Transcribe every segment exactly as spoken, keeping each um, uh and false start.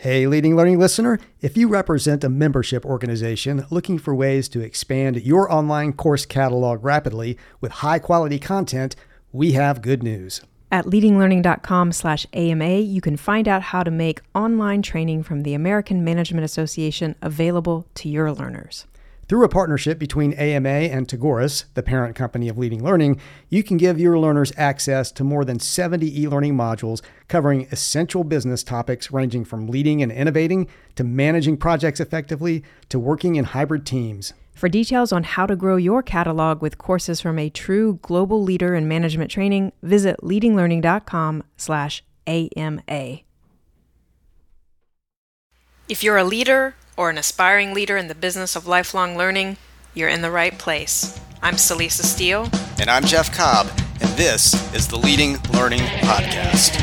Hey, Leading Learning listener, if you represent a membership organization looking for ways to expand your online course catalog rapidly with high-quality content, we have good news. At leadinglearning.com slash AMA, you can find out how to make online training from the American Management Association available to your learners. Through a partnership between A M A and Tagoras, the parent company of Leading Learning, you can give your learners access to more than seventy e-learning modules covering essential business topics ranging from leading and innovating to managing projects effectively to working in hybrid teams. For details on how to grow your catalog with courses from a true global leader in management training, visit leadinglearning.com slash AMA. If you're a leader or an aspiring leader in the business of lifelong learning, you're in the right place. I'm Celisa Steele. And I'm Jeff Cobb, and this is the Leading Learning Podcast.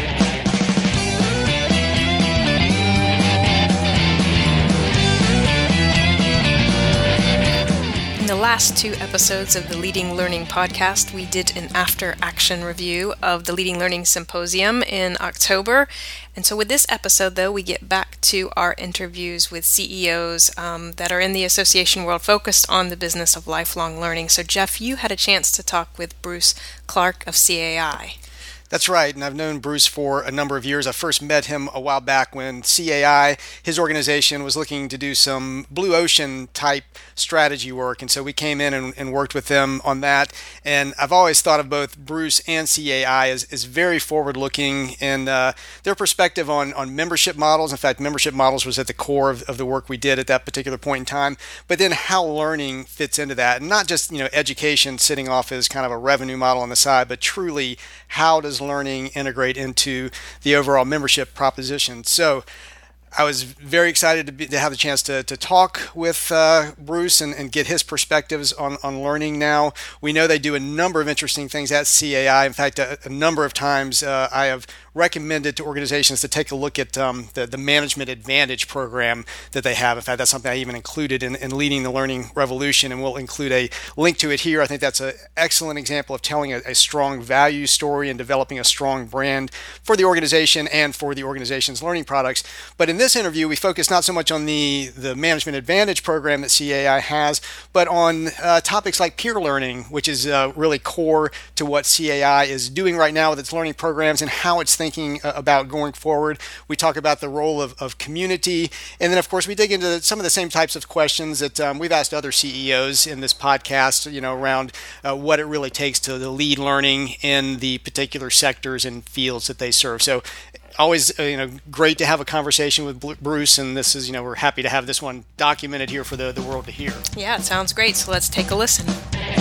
In the last two episodes of the Leading Learning Podcast, we did an after-action review of the Leading Learning Symposium in October. And so with this episode, though, we get back to our interviews with C E Os um, that are in the association world focused on the business of lifelong learning. So, Jeff, you had a chance to talk with Bruce Clark of C A I. That's right, and I've known Bruce for a number of years. I first met him a while back when C A I, his organization, was looking to do some blue ocean type strategy work, and so we came in and, and worked with them on that. And I've always thought of both Bruce and C A I as, as very forward-looking in uh, their perspective on, on membership models. In fact, membership models was at the core of, of the work we did at that particular point in time, but then how learning fits into that, and not just, you know, education sitting off as kind of a revenue model on the side, but truly how does learning integrate into the overall membership proposition. So I was very excited to, be, to have the chance to, to talk with uh, Bruce and, and get his perspectives on, on learning now. We know they do a number of interesting things at C A I. In fact, a, a number of times uh, I have recommended to organizations to take a look at um, the, the Management Advantage program that they have. In fact, that's something I even included in, in Leading the Learning Revolution, and we'll include a link to it here. I think that's an excellent example of telling a, a strong value story and developing a strong brand for the organization and for the organization's learning products. But in this interview, we focus not so much on the, the Management Advantage program that C A I has, but on uh, topics like peer learning, which is uh, really core to what C A I is doing right now with its learning programs and how it's thinking about going forward. We talk about the role of, of community, and then of course we dig into some of the same types of questions that um, we've asked other C E Os in this podcast, you know, around uh, what it really takes to lead learning in the particular sectors and fields that they serve. So always, uh, you know, great to have a conversation with Bruce, and this is, you know, we're happy to have this one documented here for the, the world to hear. Yeah, it sounds great. So let's take a listen.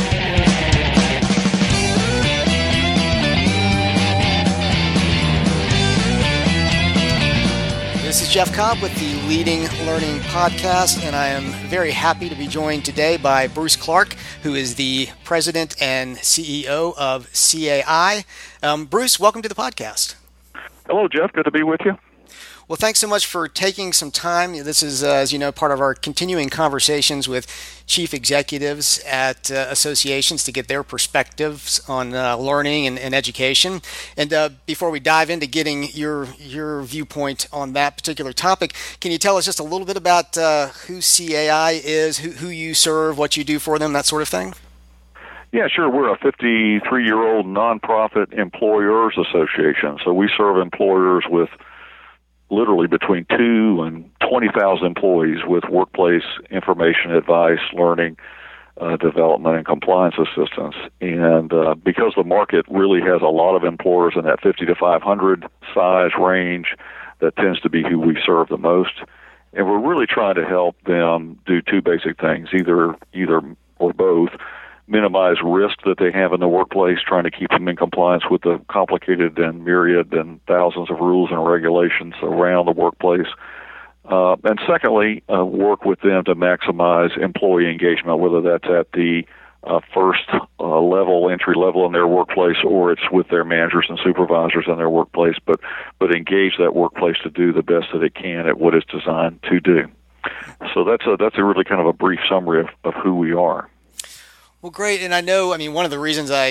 This is Jeff Cobb with the Leading Learning Podcast, and I am very happy to be joined today by Bruce Clark, who is the president and C E O of C A I. Um, Bruce, welcome to the podcast. Hello, Jeff. Good to be with you. Well, thanks so much for taking some time. This is, uh, as you know, part of our continuing conversations with chief executives at uh, associations to get their perspectives on uh, learning and, and education. And uh, before we dive into getting your your viewpoint on that particular topic, can you tell us just a little bit about uh, who C A I is, who, who you serve, what you do for them, that sort of thing? Yeah, sure. We're a fifty-three-year-old nonprofit employers association. So we serve employers with literally between two and twenty thousand employees with workplace information, advice, learning, uh, development, and compliance assistance. And uh, because the market really has a lot of employers in that fifty to five hundred size range, that tends to be who we serve the most. And we're really trying to help them do two basic things, either either or both. Minimize risk that they have in the workplace, trying to keep them in compliance with the complicated and myriad and thousands of rules and regulations around the workplace. Uh, and secondly, uh, work with them to maximize employee engagement, whether that's at the uh, first uh, level, entry level in their workplace, or it's with their managers and supervisors in their workplace, but, but engage that workplace to do the best that it can at what it's designed to do. So that's a, that's a really kind of a brief summary of, of who we are. Well, great. And I know, I mean, one of the reasons I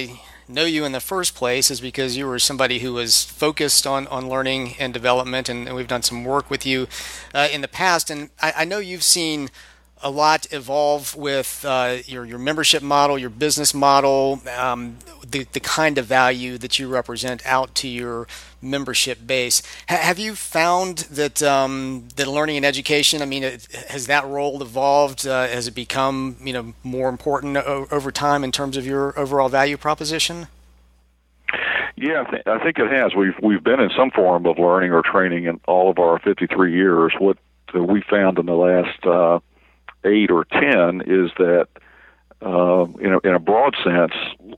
know you in the first place is because you were somebody who was focused on, on learning and development, and, and we've done some work with you uh, in the past. And I, I know you've seen a lot evolve with uh, your your membership model, your business model, um, the the kind of value that you represent out to your membership base. H- have you found that um, that learning and education, I mean, it, has that role evolved? Uh, has it become you know more important o- over time in terms of your overall value proposition? Yeah, I, th- I think it has. We've we've been in some form of learning or training in all of our fifty-three years. What uh, we found in the last uh, eight or ten is that, uh, in, a, in a broad sense,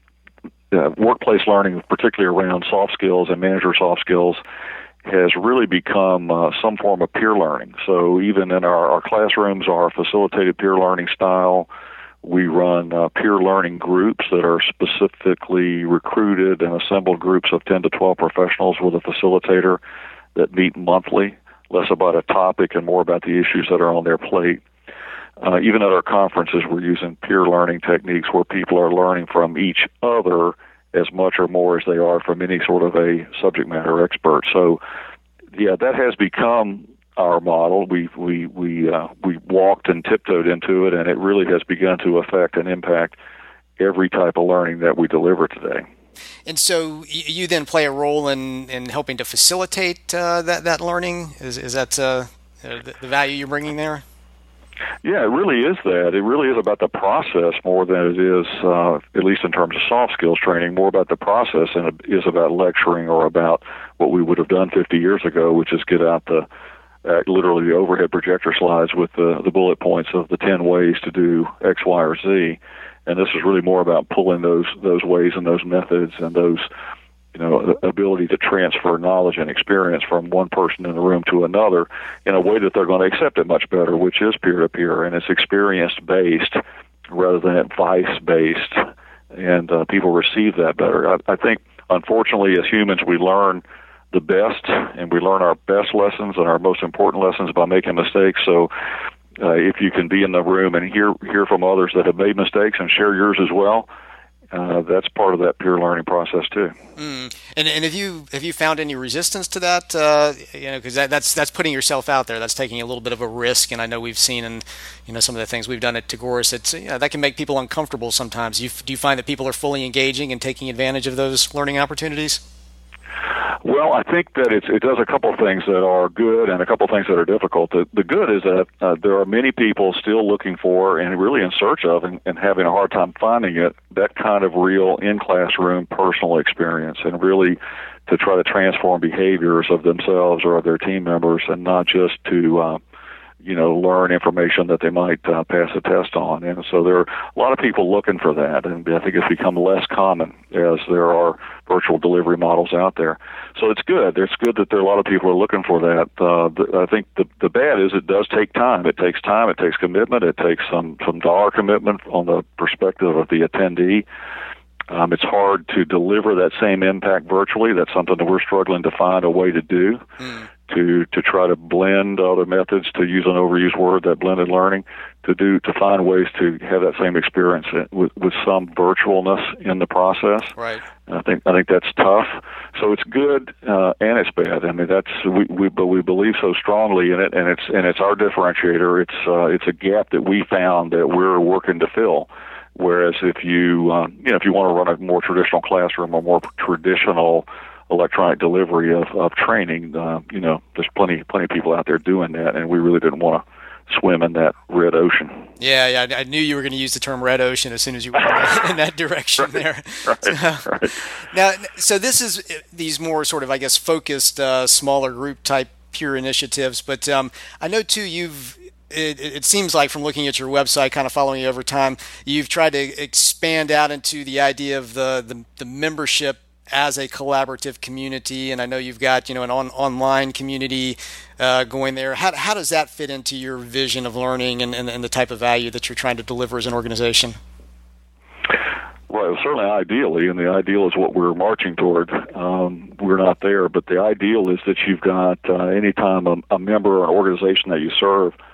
uh, workplace learning, particularly around soft skills and manager soft skills, has really become uh, some form of peer learning. So even in our, our classrooms, our facilitated peer learning style, we run uh, peer learning groups that are specifically recruited and assembled groups of ten to twelve professionals with a facilitator that meet monthly, less about a topic and more about the issues that are on their plate. Uh, even at our conferences, we're using peer learning techniques where people are learning from each other as much or more as they are from any sort of a subject matter expert. So, yeah, that has become our model. We we we uh, we walked and tiptoed into it, and it really has begun to affect and impact every type of learning that we deliver today. And so you then play a role in, in helping to facilitate uh, that that learning. Is is that uh, the value you're bringing there? Yeah, it really is that. It really is about the process more than it is, uh, at least in terms of soft skills training, more about the process than it is about lecturing or about what we would have done fifty years ago, which is get out the uh, literally the overhead projector slides with the, the bullet points of the ten ways to do X, Y, or Z. And this is really more about pulling those those ways and those methods and those you know, ability to transfer knowledge and experience from one person in the room to another in a way that they're going to accept it much better, which is peer-to-peer, and it's experience-based rather than advice-based, and uh, people receive that better. I, I think, unfortunately, as humans, we learn the best, and we learn our best lessons and our most important lessons by making mistakes, so uh, if you can be in the room and hear hear from others that have made mistakes and share yours as well, Uh, that's part of that peer learning process too. Mm. And and have you have you found any resistance to that? Uh, you know, because that, that's that's putting yourself out there. That's taking a little bit of a risk. And I know we've seen in you know some of the things we've done at Tagoras, it's you know, that can make people uncomfortable sometimes. You, do you find that people are fully engaging and taking advantage of those learning opportunities? Well, I think that it's, it does a couple of things that are good and a couple of things that are difficult. The, the good is that uh, there are many people still looking for and really in search of and, and having a hard time finding it, that kind of real in-classroom personal experience, and really to try to transform behaviors of themselves or of their team members, and not just to uh, you know, learn information that they might uh, pass a test on. And so there are a lot of people looking for that, and I think it's become less common as there are virtual delivery models out there. So it's good. It's good that there are a lot of people are looking for that. Uh, the, I think the, the bad is it does take time. It takes time. It takes commitment. It takes some, some dollar commitment on the perspective of the attendee. Um, it's hard to deliver that same impact virtually. That's something that we're struggling to find a way to do. Mm. to to try to blend other methods, to use an overused word, that blended learning, to do to find ways to have that same experience with, with some virtualness in the process. Right. And I think I think that's tough. So it's good uh, and it's bad. I mean, that's we, we but we believe so strongly in it, and it's and it's our differentiator. It's uh, it's a gap that we found that we're working to fill. Whereas if you um, you know if you want to run a more traditional classroom or more traditional electronic delivery of, of training, uh, you know, there's plenty plenty of people out there doing that, and we really didn't want to swim in that red ocean. Yeah, yeah, I knew you were going to use the term red ocean as soon as you went in, that, in that direction right, there. Right, so, right. Now, so this is these more sort of, I guess, focused, uh, smaller group type peer initiatives, but um, I know too you've It, it seems like from looking at your website, kind of following you over time, you've tried to expand out into the idea of the, the, the membership as a collaborative community, and I know you've got you know an on, online community uh, going there. How how does that fit into your vision of learning and, and, and the type of value that you're trying to deliver as an organization? Well, certainly ideally, and the ideal is what we're marching toward. Um, we're not there, but the ideal is that you've got uh, anytime a, a member or an organization that you serve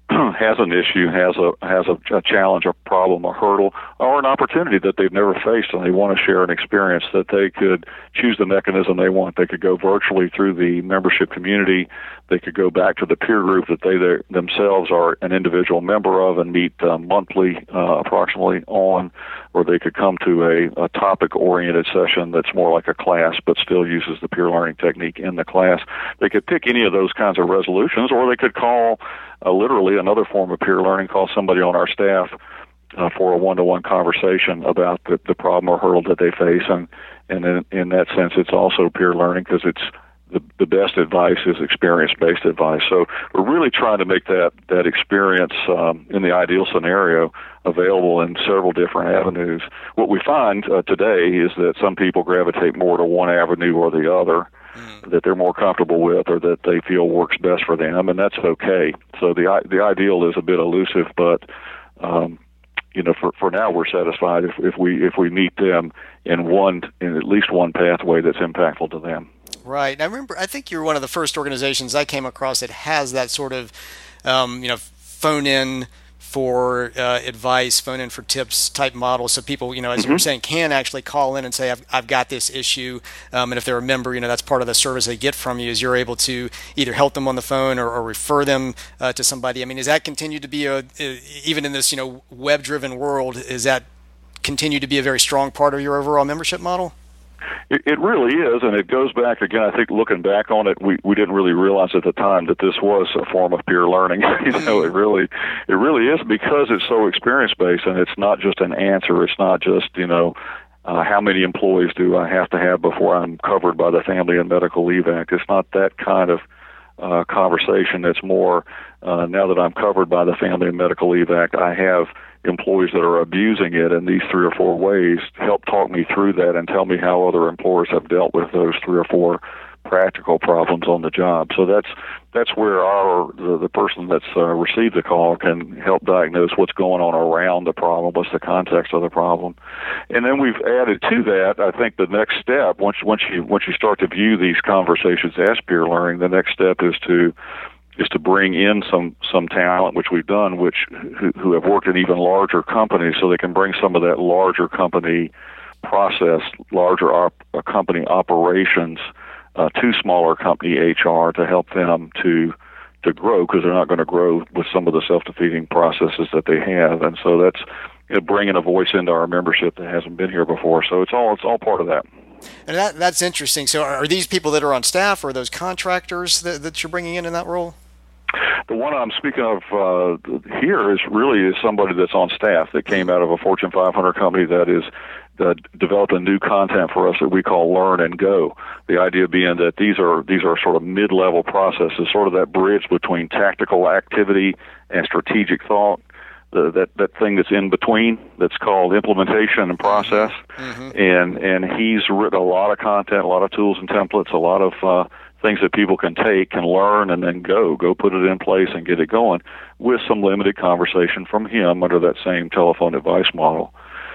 has an issue, has a has a, a challenge, a problem, a hurdle, or an opportunity that they've never faced, and they want to share an experience, that they could choose the mechanism they want. They could go virtually through the membership community. They could go back to the peer group that they themselves are an individual member of and meet uh, monthly, uh, approximately on, or they could come to a, a topic-oriented session that's more like a class but still uses the peer learning technique in the class. They could pick any of those kinds of resolutions, or they could call uh, literally another form of peer learning, call somebody on our staff uh, for a one-to-one conversation about the, the problem or hurdle that they face. And, and in, in that sense, it's also peer learning because it's the, the best advice is experience-based advice. So we're really trying to make that, that experience um, in the ideal scenario available in several different avenues. What we find uh, today is that some people gravitate more to one avenue or the other mm. that they're more comfortable with or that they feel works best for them, and that's okay. So the the ideal is a bit elusive, but um, you know, for for now we're satisfied if, if we if we meet them in one in at least one pathway that's impactful to them. Right. I remember, I think you're one of the first organizations I came across that has that sort of, um, you know, phone in for uh, advice, phone in for tips type model. So people, you know, as mm-hmm. you were saying, can actually call in and say, I've, I've got this issue. Um, and if they're a member, you know, that's part of the service they get from you is you're able to either help them on the phone or, or refer them uh, to somebody. I mean, does that continue to be, a, even in this, you know, web-driven world, is that continue to be a very strong part of your overall membership model? It, it really is, and it goes back, again, I think looking back on it, we, we didn't really realize at the time that this was a form of peer learning. you know, it really it really is because it's so experience-based, and it's not just an answer. It's not just, you know, uh, how many employees do I have to have before I'm covered by the Family and Medical Leave Act. It's not that kind of uh, conversation. It's more, uh, now that I'm covered by the Family and Medical Leave Act, I have employees that are abusing it in these three or four ways. Help talk me through that and tell me how other employers have dealt with those three or four practical problems on the job. So that's that's where our the, the person that's uh, received the call can help diagnose what's going on around the problem, what's the context of the problem, and then we've added to that. I think the next step, once once you once you start to view these conversations as peer learning, the next step is to is to bring in some, some talent, which we've done, which who, who have worked in even larger companies, so they can bring some of that larger company process, larger op, uh, company operations uh, to smaller company H R to help them to to grow, because they're not going to grow with some of the self-defeating processes that they have. And so that's, you know, bringing a voice into our membership that hasn't been here before. So it's all it's all part of that. And that that's interesting. So are these people that are on staff, or are those contractors that, that you're bringing in in that role? The one I'm speaking of uh, here is really is somebody that's on staff that came out of a Fortune five hundred company that is that developed a new content for us that we call Learn and Go. The idea being that these are these are sort of mid-level processes, sort of that bridge between tactical activity and strategic thought. The, that that thing that's in between, that's called implementation and process. Mm-hmm. And and he's written a lot of content, a lot of tools and templates, a lot of uh, things that people can take, can learn, and then go, go put it in place and get it going with some limited conversation from him under that same telephone advice model.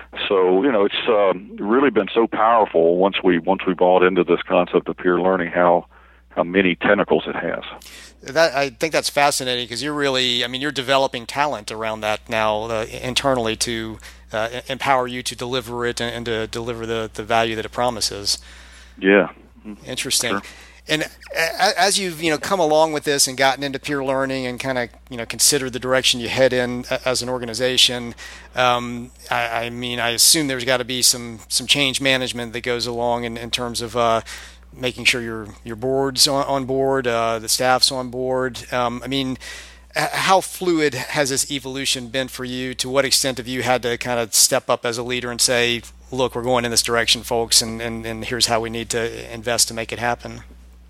So, you know, it's um, really been so powerful once we once we bought into this concept of peer learning, how how many tentacles it has. That, I think that's fascinating, because you're really, I mean, you're developing talent around that now uh, internally to uh, empower you to deliver it and, and to deliver the, the value that it promises. Yeah. Interesting. Sure. And as you've, you know, come along with this and gotten into peer learning and kind of, you know, considered the direction you head in as an organization, um, I, I mean, I assume there's got to be some, some change management that goes along in, in terms of uh, making sure your your board's on, on board, uh, the staff's on board. Um, I mean, how fluid has this evolution been for you? To what extent have you had to kind of step up as a leader and say, look, we're going in this direction, folks, and, and, and here's how we need to invest to make it happen?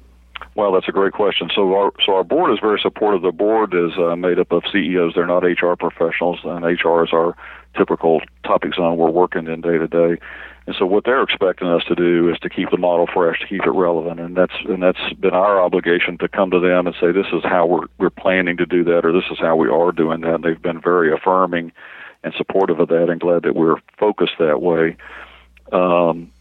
Well, that's a great question. So our so our board is very supportive. The board is uh, made up of C E Os. They're not H R professionals, and H R is our typical topic zone we're working in day to day. And so what they're expecting us to do is to keep the model fresh, to keep it relevant, and that's and that's been our obligation, to come to them and say, this is how we're we're planning to do that, or this is how we are doing that. And they've been very affirming and supportive of that, and glad that we're focused that way. Um,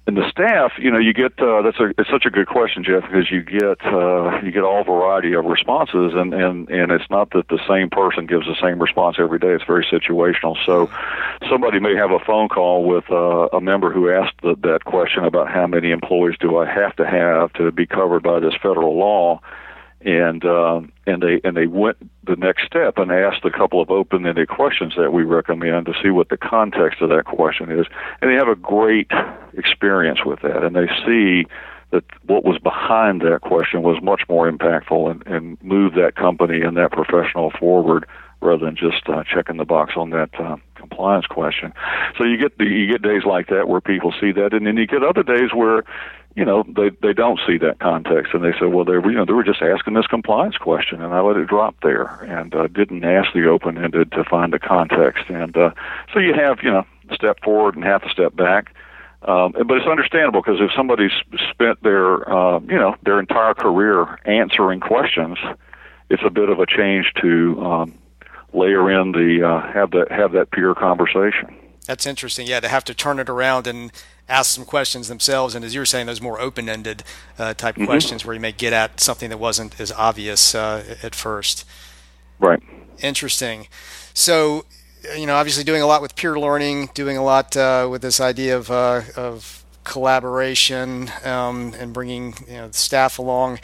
and the staff, you know, you get uh, that's a it's such a good question, Jeff, because you get uh, you get all variety of responses, and, and, and it's not that the same person gives the same response every day. It's very situational. So somebody may have a phone call with uh, a member who asked the, that question about how many employees do I have to have to be covered by this federal law, and uh, and they and they went the next step and asked a couple of open-ended questions that we recommend to see what the context of that question is, and they have a great experience with that, and they see that what was behind that question was much more impactful and, and moved that company and that professional forward rather than just uh, checking the box on that uh, compliance question. So you get the, you get days like that where people see that, and then you get other days where, you know, they they don't see that context, and they say, well, they were, you know, they were just asking this compliance question, and I let it drop there and uh, didn't ask the open-ended to find the context. And uh, so you have, you know, a step forward and half a step back. Um, but it's understandable, because if somebody's spent their, uh, you know, their entire career answering questions, it's a bit of a change to um, layer in the uh, have that have that peer conversation. That's interesting. Yeah, to have to turn it around and ask some questions themselves, and as you were saying, those more open-ended uh, type mm-hmm. questions where you may get at something that wasn't as obvious uh, at first. Right. Interesting. So, you know, obviously doing a lot with peer learning, doing a lot uh, with this idea of uh, of collaboration um, and bringing, you know, the staff along.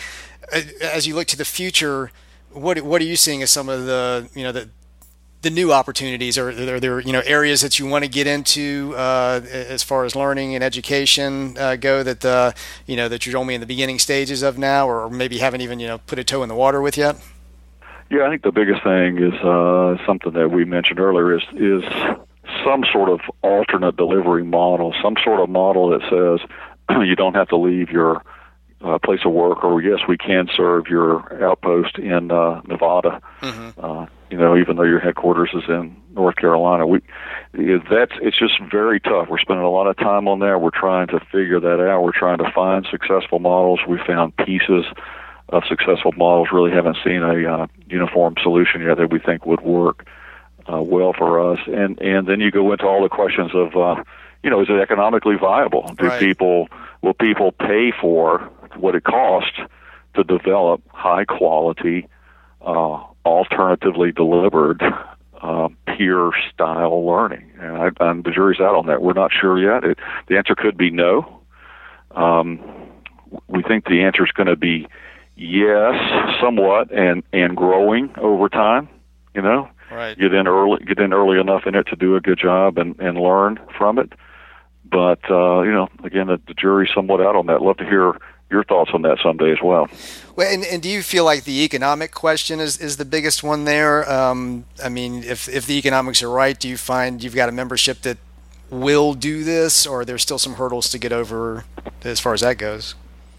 As you look to the future, what what are you seeing as some of the, you know, the the new opportunities? Or are there, you know, areas that you want to get into uh, as far as learning and education uh, go that uh, you know that you're only in the beginning stages of now, or maybe haven't even, you know, put a toe in the water with yet? Yeah, I think the biggest thing is uh, something that we mentioned earlier is is some sort of alternate delivery model, some sort of model that says you don't have to leave your uh, place of work, or yes, we can serve your outpost in uh, Nevada. Mm-hmm. Uh, you know, even though your headquarters is in North Carolina, we that's it's just very tough. We're spending a lot of time on that. We're trying to figure that out. We're trying to find successful models. We found pieces of successful models. Really haven't seen a uh, uniform solution yet that we think would work uh, well for us. And and then you go into all the questions of, uh, you know, is it economically viable? Do right. people will people pay for what it costs to develop high quality, uh, alternatively delivered uh, peer style learning? And, I, and the jury's out on that. We're not sure yet. It, the answer could be no. Um, we think the answer is going to be yes, somewhat, and, and growing over time. You know, right. get in early, get in early enough in it to do a good job and, and learn from it. But uh, you know, again, the, the jury's somewhat out on that. Love to hear your thoughts on that someday as well. Well, and, and do you feel like the economic question is, is the biggest one there? Um, I mean, if if the economics are right, do you find you've got a membership that will do this, or are there still some hurdles to get over as far as that goes?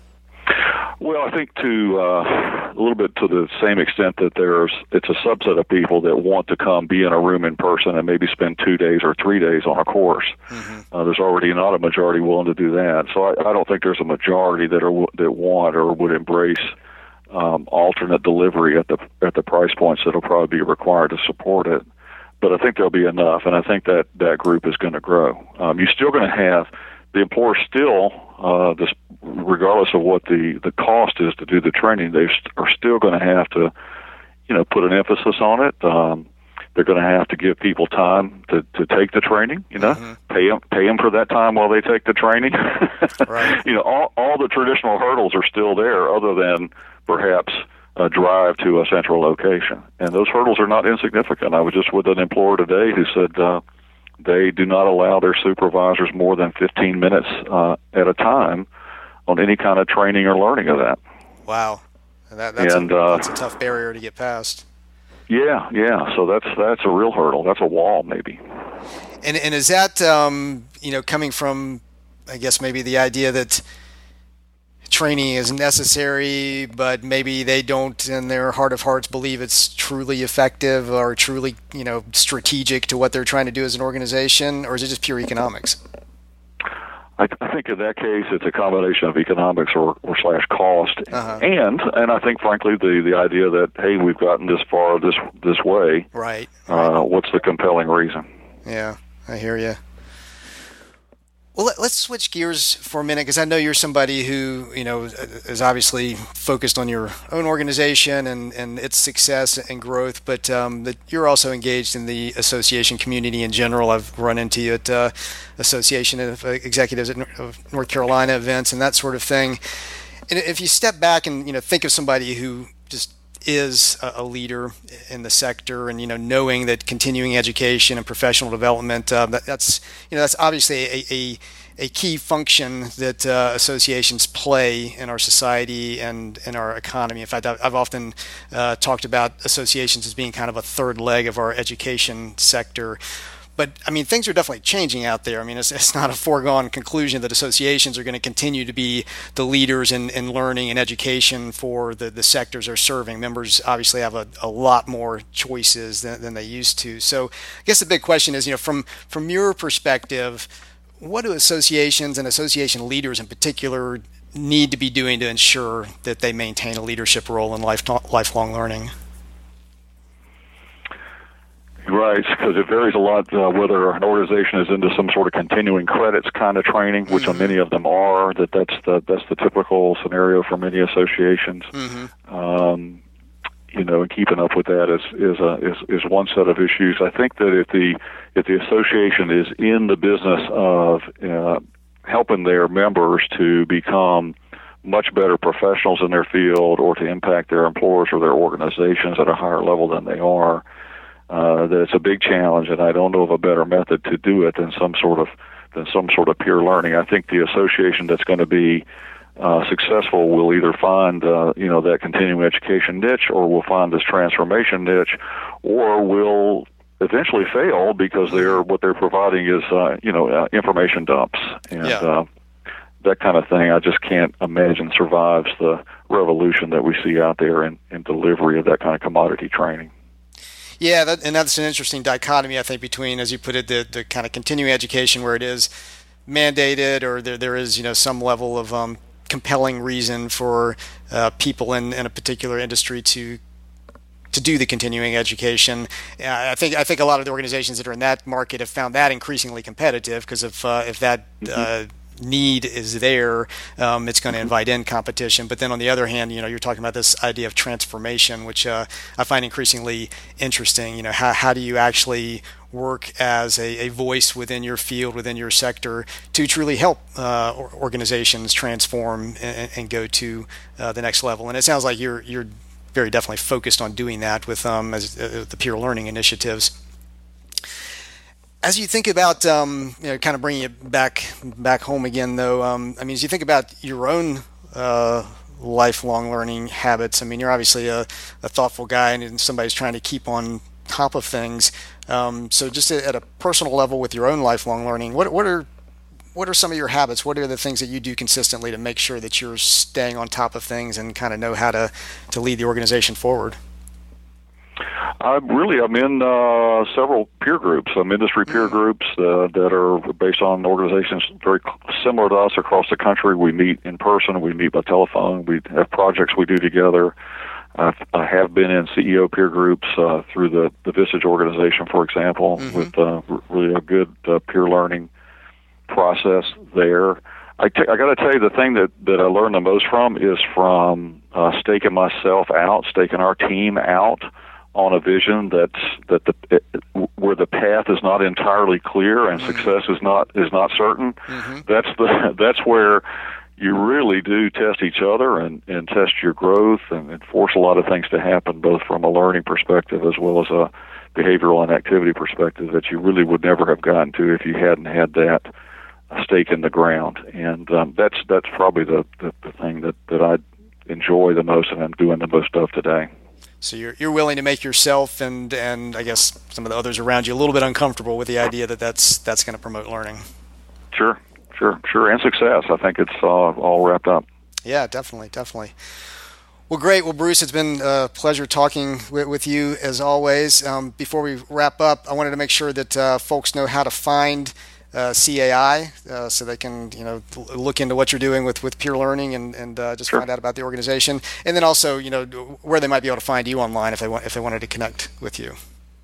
Well, I think to uh, a little bit to the same extent that there's it's a subset of people that want to come be in a room in person and maybe spend two days or three days on a course. Mm-hmm. Uh, there's already not a majority willing to do that. So I, I don't think there's a majority that are that want or would embrace um, alternate delivery at the at the price points that'll probably be required to support it. But I think there'll be enough, and I think that that group is going to grow. Um, you're still going to have the employer still, uh, this, regardless of what the, the cost is to do the training, they st- are still going to have to, you know, put an emphasis on it. Um, they're going to have to give people time to, to take the training. You know, mm-hmm. pay them pay them for that time while they take the training. Right. You know, all all the traditional hurdles are still there, other than perhaps a drive to a central location, and those hurdles are not insignificant. I was just with an employer today who said, Uh, they do not allow their supervisors more than fifteen minutes uh, at a time on any kind of training or learning of that. Wow, that, that's, and, a, uh, that's a tough barrier to get past. Yeah, yeah. So that's that's a real hurdle. That's a wall, maybe. And and is that um, you know, coming from, I guess, maybe the idea that training is necessary, but maybe they don't, in their heart of hearts, believe it's truly effective or truly, you know, strategic to what they're trying to do as an organization, or is it just pure economics? I, I think in that case, it's a combination of economics or, or slash cost, uh-huh. and and I think, frankly, the, the idea that, hey, we've gotten this far this this way. Right. Uh, what's the compelling reason? Yeah, I hear you. Well, let, let's switch gears for a minute, because I know you're somebody who, you know, is obviously focused on your own organization and, and its success and growth, but um, that you're also engaged in the association community in general. I've run into you at uh, Association of Executives at of North Carolina events and that sort of thing. And if you step back and, you know, think of somebody who just is a leader in the sector, and you know, knowing that continuing education and professional development, uh, that, that's you know, that's obviously a a, a key function that uh, associations play in our society and in our economy. In fact, I've, I've often uh, talked about associations as being kind of a third leg of our education sector. But, I mean, things are definitely changing out there. I mean, it's, it's not a foregone conclusion that associations are going to continue to be the leaders in, in learning and education for the, the sectors they're serving. Members obviously have a, a lot more choices than, than they used to. So I guess the big question is, you know, from, from your perspective, what do associations and association leaders in particular need to be doing to ensure that they maintain a leadership role in life, lifelong learning? Right, because it varies a lot uh, whether an organization is into some sort of continuing credits kind of training, which mm-hmm. many of them are. That that's the that's the typical scenario for many associations. Mm-hmm. Um, you know, and keeping up with that is is a, is is one set of issues. I think that if the if the association is in the business of uh, helping their members to become much better professionals in their field, or to impact their employers or their organizations at a higher level than they are, Uh, that it's a big challenge, and I don't know of a better method to do it than some sort of than some sort of peer learning. I think the association that's going to be uh, successful will either find uh, you know that continuing education niche, or will find this transformation niche, or will eventually fail because they're what they're providing is uh, you know uh, information dumps and yeah. uh, that kind of thing. I just can't imagine survives the revolution that we see out there in, in delivery of that kind of commodity training. Yeah, that, and that's an interesting dichotomy, I think, between, as you put it, the, the kind of continuing education where it is mandated, or there there is, you know, some level of um, compelling reason for uh, people in, in a particular industry to to do the continuing education. Uh, I think I think a lot of the organizations that are in that market have found that increasingly competitive, because if uh, if that uh, need is there, um, it's going to invite in competition. But then on the other hand, you know, you're talking about this idea of transformation, which uh, I find increasingly interesting. You know, how how do you actually work as a, a voice within your field, within your sector, to truly help uh, organizations transform and, and go to uh, the next level? And it sounds like you're you're very definitely focused on doing that with um, as, uh, the peer learning initiatives. As you think about, um, you know, kind of bringing it back back home again, though, um, I mean, as you think about your own uh, lifelong learning habits, I mean, you're obviously a, a thoughtful guy, and somebody's trying to keep on top of things. Um, so, just at a personal level with your own lifelong learning, what what are what are some of your habits? What are the things that you do consistently to make sure that you're staying on top of things and kind of know how to to lead the organization forward? I really, I'm in uh, several peer groups, some industry peer groups uh, that are based on organizations very similar to us across the country. We meet in person, we meet by telephone, we have projects we do together. I've, I have been in C E O peer groups uh, through the, the Visage organization, for example, mm-hmm. with uh, really a good uh, peer learning process there. I, t- I got to tell you, the thing that, that I learned the most from is from uh, staking myself out, staking our team out on a vision that's that the it, where the path is not entirely clear and mm-hmm. success is not is not certain. Mm-hmm. That's the that's where you really do test each other and, and test your growth and, and force a lot of things to happen, both from a learning perspective as well as a behavioral and activity perspective, that you really would never have gotten to if you hadn't had that stake in the ground. And um, that's that's probably the, the, the thing that, that I enjoy the most, and I'm doing the most of today. So you're you're willing to make yourself and, and I guess some of the others around you a little bit uncomfortable with the idea that that's that's going to promote learning. Sure, sure, sure, and success. I think it's uh, all wrapped up. Yeah, definitely, definitely. Well, great. Well, Bruce, it's been a pleasure talking with, with you as always. Um, before we wrap up, I wanted to make sure that uh, folks know how to find Uh, C A I, uh, so they can, you know, look into what you're doing with, with peer learning and, and uh, just sure. find out about the organization, and then also, you know, where they might be able to find you online if they want if they wanted to connect with you.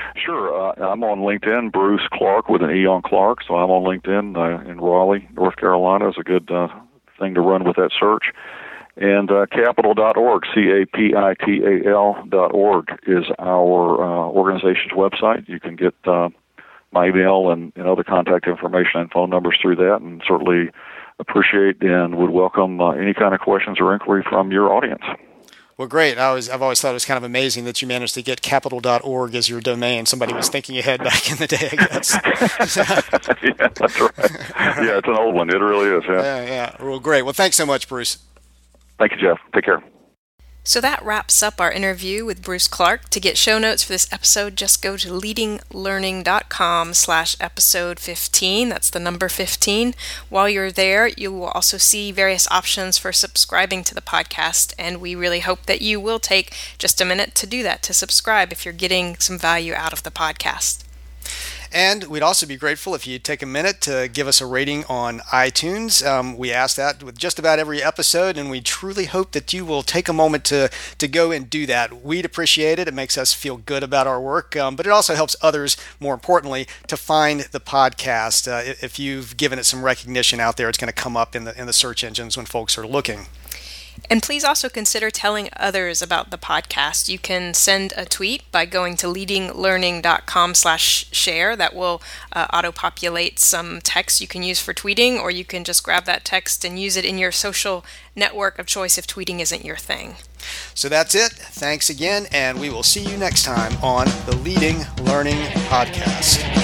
Sure. Uh, I'm on LinkedIn, Bruce Clark with an E on Clark. So I'm on LinkedIn uh, in Raleigh, North Carolina. Is a good uh, thing to run with that search. And uh, capital dot org, C A P I T A L dot org, is our uh, organization's website. You can get uh, my email and, and other contact information and phone numbers through that, and certainly appreciate and would welcome uh, any kind of questions or inquiry from your audience. Well, great. I was, I've always thought it was kind of amazing that you managed to get capital dot org as your domain. Somebody was thinking ahead back in the day, I guess. Yeah, that's right. Yeah, it's an old one. It really is. Yeah. Yeah, yeah. Well, great. Well, thanks so much, Bruce. Thank you, Jeff. Take care. So that wraps up our interview with Bruce Clark. To get show notes for this episode, just go to leading learning dot com slash episode fifteen. That's the number fifteen. While you're there, you will also see various options for subscribing to the podcast, and we really hope that you will take just a minute to do that, to subscribe if you're getting some value out of the podcast. And we'd also be grateful if you'd take a minute to give us a rating on iTunes. Um, we ask that with just about every episode, and we truly hope that you will take a moment to, to go and do that. We'd appreciate it. It makes us feel good about our work, um, but it also helps others, more importantly, to find the podcast. Uh, if you've given it some recognition out there, it's going to come up in the in the search engines when folks are looking. And please also consider telling others about the podcast. You can send a tweet by going to leading learning dot com slash share. That will uh, auto-populate some text you can use for tweeting, or you can just grab that text and use it in your social network of choice if tweeting isn't your thing. So that's it. Thanks again, and we will see you next time on the Leading Learning Podcast.